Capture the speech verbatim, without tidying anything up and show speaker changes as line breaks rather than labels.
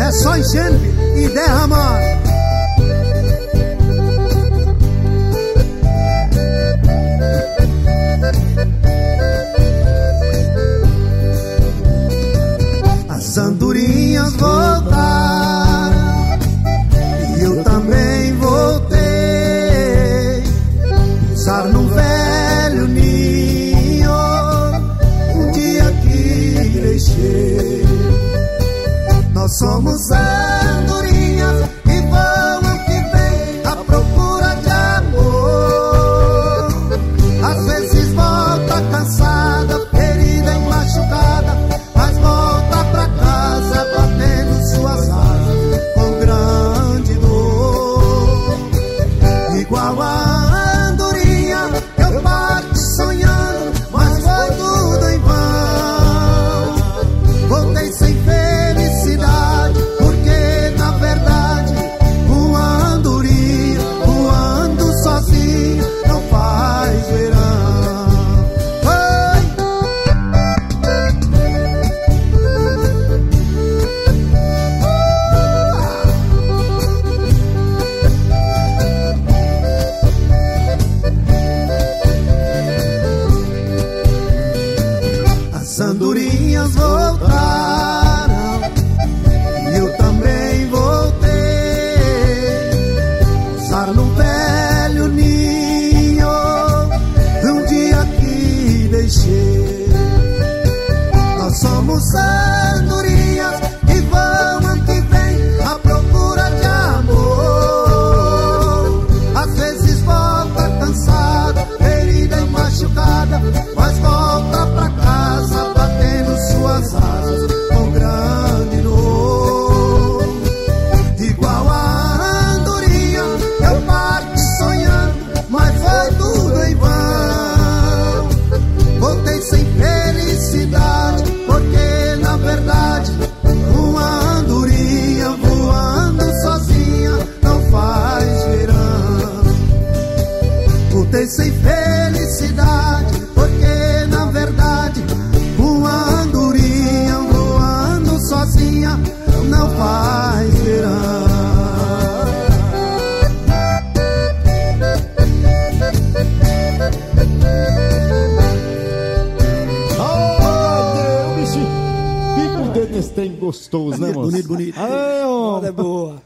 É só enchendo e derramar. As andorinhas voltaram e eu também voltei. Pousar no velho ninho um dia que deixei. Nós somos andorinhas que vão que vem à procura de amor. Às vezes volta cansada, ferida e machucada, mas volta pra casa batendo suas asas com grande dor. Igual a andorinha eu parti sonhando, mas foi tudo em vão. Voltei sem felicidade, porque na verdade uma andorinha voando sozinha não faz verão. As andorinhas voltaram e eu também voltei. Pousar no velho ninho um dia que deixei. Nós somos andorinhas que vão que vem à procura de amor. Às vezes volta cansada, ferida e machucada, mas volta pra casa batendo suas asas com grande dor. Igual a andorinha eu parti sonhando, mas foi tudo em vão. Voltei sem felicidade, porque na verdade uma andorinha voando sozinha não faz verão. Voltei sem felicidade, porque na verdade uma andorinha voando sozinha não faz verão.
Oh, Deus, bicho, fica o dedo nesse trem gostoso, né, moço?
Bonito, bonito.
Ah,
É boa.